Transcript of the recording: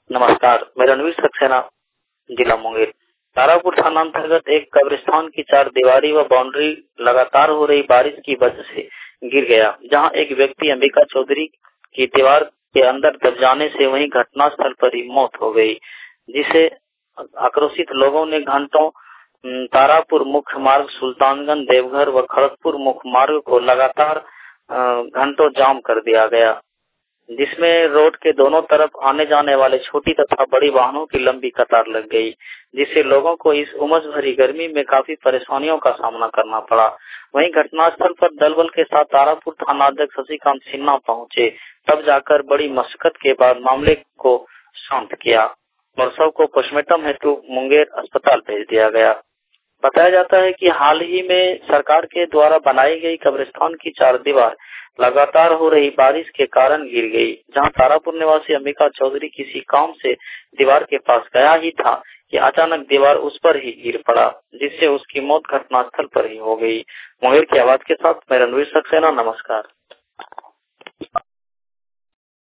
नमस्कार, मैं रणवीर सक्सेना, जिला मुंगेर। तारापुर थाना अंतर्गत एक कब्रिस्तान की चार दीवारी व बाउंड्री लगातार हो रही बारिश की वजह से गिर गया, जहां एक व्यक्ति अंबिका चौधरी की दीवार के अंदर दब जाने से वहीं घटनास्थल पर ही मौत हो गई, जिसे आक्रोशित लोगों ने घंटों तारापुर मुख्य मार्ग, सुल्तानगंज, देवघर व खड़गपुर मुख्य मार्ग को लगातार घंटों जाम कर दिया गया, जिसमें रोड के दोनों तरफ आने जाने वाले छोटी तथा बड़ी वाहनों की लंबी कतार लग गई, जिससे लोगों को इस उमस भरी गर्मी में काफी परेशानियों का सामना करना पड़ा। वहीं घटनास्थल पर दलबल के साथ तारापुर थाना अध्यक्ष शशिकांत सिन्हा पहुंचे, तब जाकर बड़ी मशक्कत के बाद मामले को शांत किया और शव को पोस्टमार्टम हेतु मुंगेर अस्पताल भेज दिया गया। बताया जाता है कि हाल ही में सरकार के द्वारा बनाई गई कब्रिस्तान की चार दीवार लगातार हो रही बारिश के कारण गिर गई, जहां तारापुर निवासी अंबिका चौधरी किसी काम से दीवार के पास गया ही था कि अचानक दीवार उस पर ही गिर पड़ा, जिससे उसकी मौत घटनास्थल पर ही हो गई। मुंगेर की आवाज के साथ मैं रणवीर सक्सेना, नमस्कार।